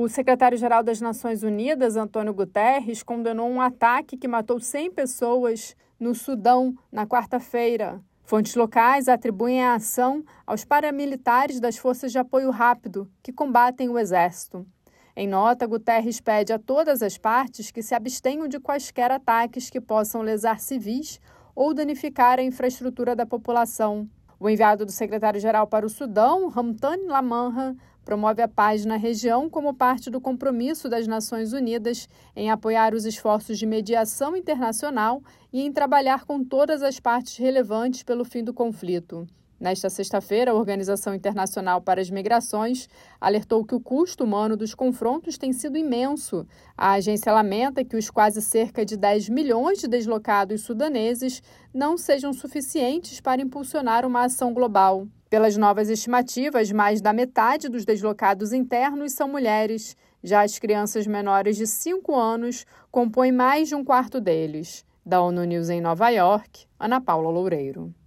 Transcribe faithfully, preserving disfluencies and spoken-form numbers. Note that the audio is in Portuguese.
O secretário-geral das Nações Unidas, Antônio Guterres, condenou um ataque que matou cem pessoas no Sudão na quarta-feira. Fontes locais atribuem a ação aos paramilitares das Forças de Apoio Rápido, que combatem o exército. Em nota, Guterres pede a todas as partes que se abstenham de quaisquer ataques que possam lesar civis ou danificar a infraestrutura da população. O enviado do secretário-geral para o Sudão, Ramtane Lamamra, promove a paz na região como parte do compromisso das Nações Unidas em apoiar os esforços de mediação internacional e em trabalhar com todas as partes relevantes pelo fim do conflito. Nesta sexta-feira, a Organização Internacional para as Migrações alertou que o custo humano dos confrontos tem sido imenso. A agência lamenta que os quase cerca de dez milhões de deslocados sudaneses não sejam suficientes para impulsionar uma ação global. Pelas novas estimativas, mais da metade dos deslocados internos são mulheres. Já as crianças menores de cinco anos compõem mais de um quarto deles. Da ONU News em Nova York, Ana Paula Loureiro.